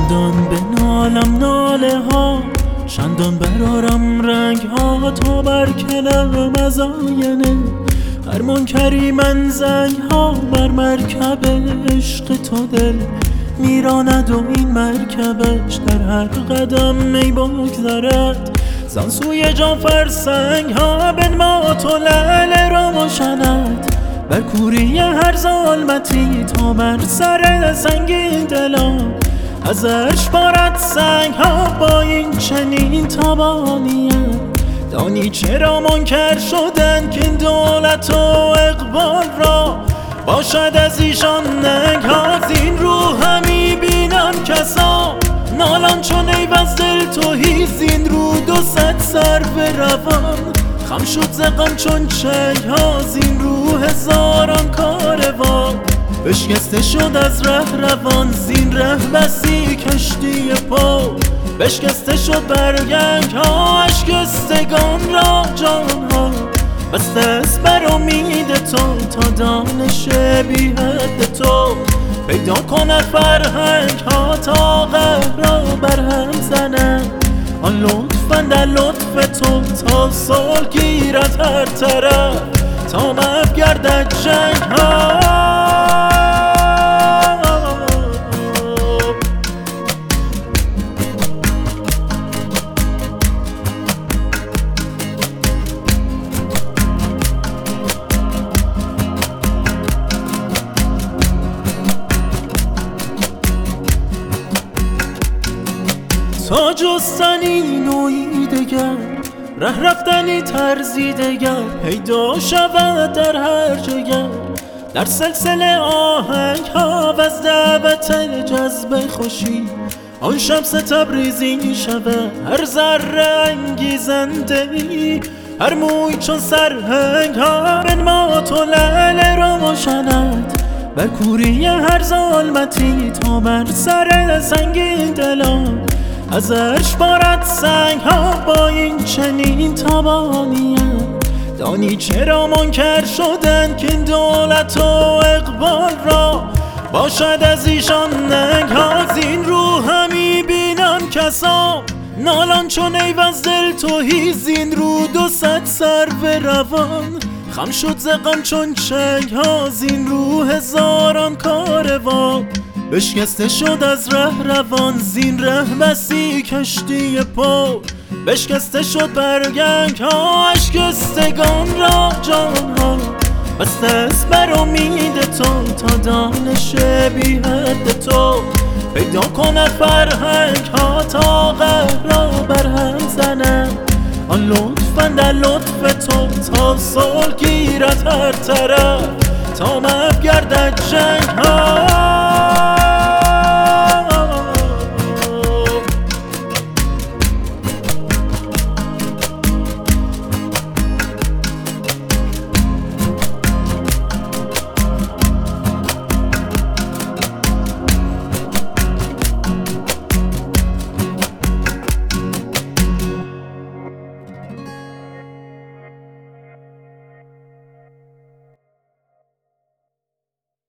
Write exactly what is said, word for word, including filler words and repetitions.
چندان به نالم ناله ها، چندان برارم رنگ ها تا برکنم از آینه. هر منکری من زنگ ها بر مرکب عشق تو دل میراند و این مرکبش در هر قدم می بگذرد. زان سوی جان فرسنگ ها بنما تو لعل روشنت، بر کوری هر ظلمتی تا بر سر سنگین دلان ازش بارد سنگ ها با این چنین تابانیت. دانی چرا منکر شدن که این دولت و اقبال را باشد از ایشان ننگ ها. زین رو همی بینم کسا نالان چون ای وز دل توهی، زین رو دو صد سر به روان خم شد زغم چون چنگ ها. زین رو هزاران کاروان بشکسته شد از ره روان، زین ره بسی کشتی پا بشکسته شد برگنگ ها. اشکستگان را جان ها بسته است بر امید تو تا دانش بی حد تو پیدا کند فرهنگ ها تا قهر را بر هم زنند. آن لطفاً در لطف تو تا صلح گیرد هر طرف تا محو گردد جنگ ها. تا جستنی نوعی دگر، ره رفتنی طرزی دگر پیدا شود در هر جگر. در سلسله آهنگ ها و از دعوت جذب خوشی آن شمس تبریزی شود هر ذره انگیزنده ای، هر موی چون سرهنگ ها بنما تو لعل روشنت، بر کوری هر ظلمتی تا بر سر سنگین دلان ازش بارد سنگ ها با این چنین تابانیت. دانی چرا منکر شدن که این دولت و اقبال را باشد از ایشان ننگ ها. زین رو همی بینم کسا نالان چون ای وز دل توهی، زین رو دو صد سر به روان خم شد زغم چون چنگ ها. زین رو هزاران کاروان بشکسته شد از ره روان، زین ره بسی کشتی پا بشکسته شد برگنگ ها. اشکستگان را جان ها بسته است بر امید تو تا دانش بی حد تو پیدا کند فرهنگ ها تا قهر را بر هم زنند. آن لطفاً در لطف تو تا صلح گیرد هر طرف تا محو گردد جنگ ها.